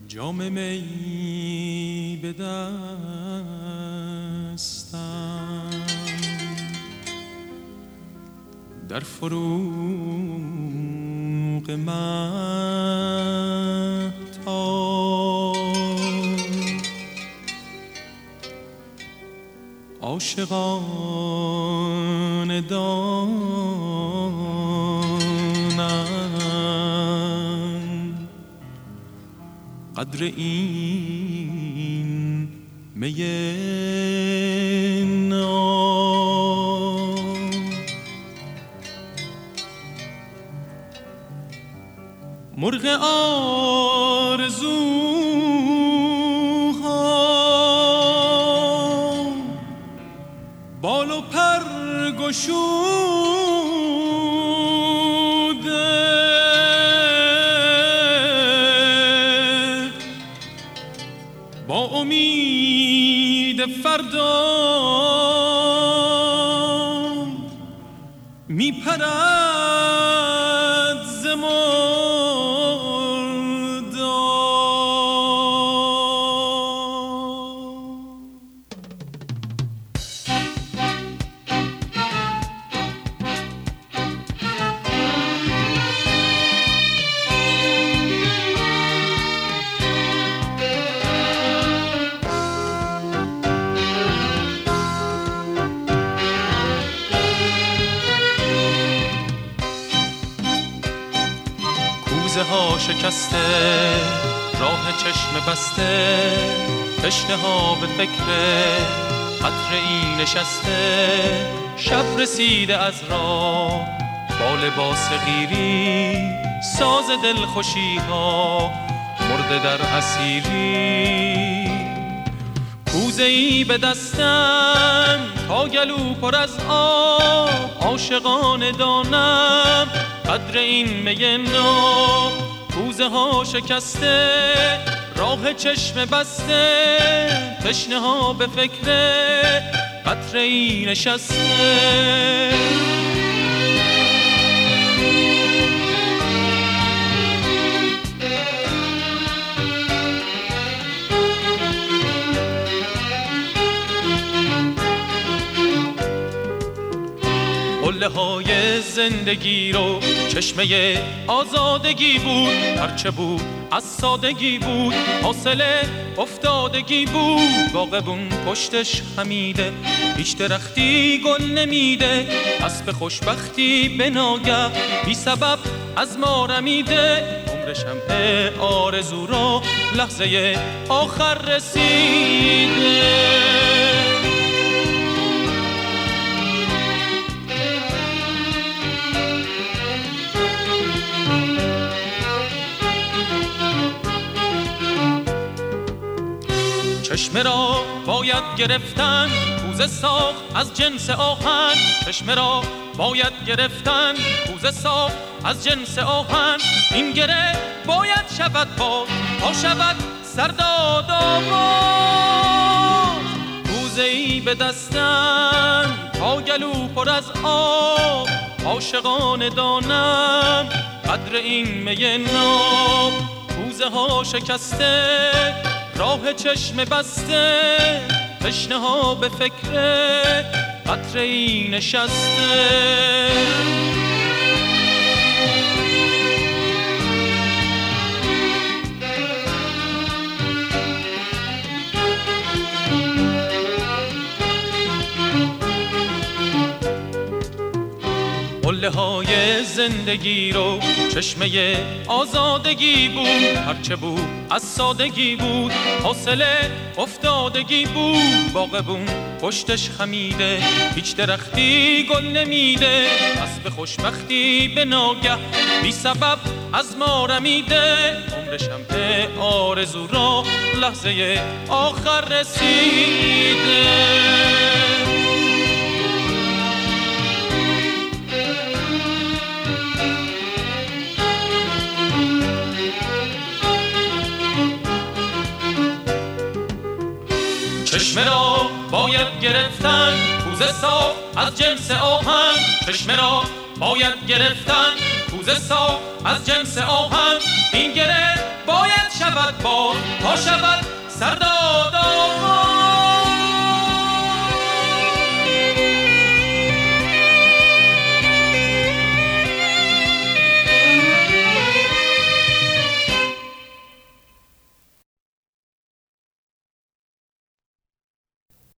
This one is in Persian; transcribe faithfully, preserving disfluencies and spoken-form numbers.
جام می به دستم، در فروغ مهتاب عاشقانه دانم قدر این می ناب. مرغ آرزوها بال و پر گشوده، با امید فردا می پرد ز کوزه ها شکسته، راه چشم بسته، تشنه ها به فکر قطره ای نشسته. شب رسیده از راه با لباس غیری، ساز دلخوشی ها مرده در اسیری. کوزه ای به دستم تا گلو پر از آب، عاشقانه دانم قدر این می ناب. کوزه ها شکسته، راه چشم بسته، تشنه ها به فکر قطره ای نشسته. قله های زندگی رو چشمه آزادگی بود، هرچه بود از سادگی بود، حاصل افتادگی بود. باغبون پشتش خمیده، هیچ درختی گل نمیده، اسب خوشبختی به ناگه بی سبب از ما رمیده. عمر شمع آرزو را لحظه آخر رسیده. چشمه را باید گرفتن، کوزه ساخت از جنس آهن. چشمه را باید گرفتن، کوزه ساخت از جنس آهن. این گره باید شود پاک تا شود سرداد آباد. کوزه ای به دستم تا گلو پر از آب، عاشقانه دانم قدر این می ناب. کوزه ها شکسته، راه چشم بسته، تشنه ها به فکر قطره ای نشسته. قله های زندگی رو چشمه آزادگی بود، هرچه بود از سادگی بود، حاصل افتادگی بود. باغبون پشتش خمیده، هیچ درختی گل نمیده، اسب خوشبختی به ناگه بی سبب از ما رمیده. عمر شمع آرزو را لحظه آخر رسیده. چشمه را باید گرفتن، کوزه ساخت از جنس آهن. چشمه را باید گرفتن، کوزه ساخت از جنس آهن. این گره باید شود شود باد، تا شود سرداد